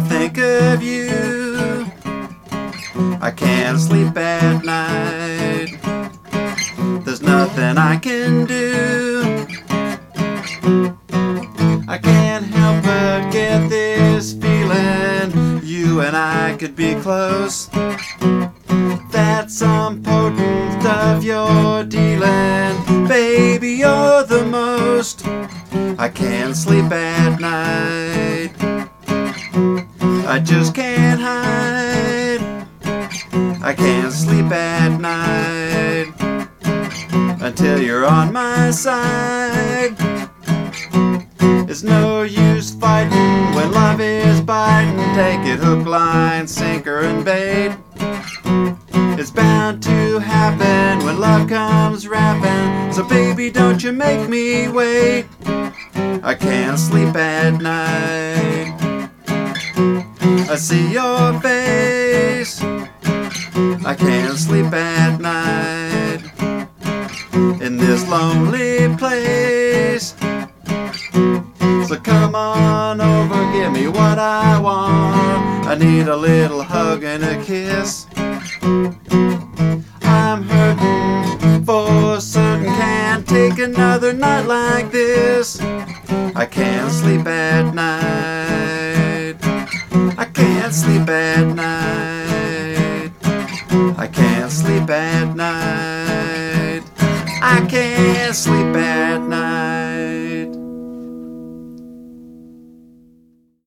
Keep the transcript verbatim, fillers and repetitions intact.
think of you, I can't sleep at night. There's nothing I can do. I can't help but get this feeling you and I could be close. That's some potent stuff you're dealing. Baby, you're the most. I can't sleep at night. I just can't hide. I can't sleep at night until you're on my side. It's no use fighting when love is biting. Take it hook, line, sinker, and bait. It's bound to happen when love comes rapping. So baby, don't you make me wait. I can't sleep at night. I see your face. I can't sleep at night in this lonely place. So come on over, give me what I want. I need a little hug and a kiss. I'm hurting for certain, can't take another night like this. I can't sleep at night. I can't sleep at night. I can't sleep at night. I can't sleep at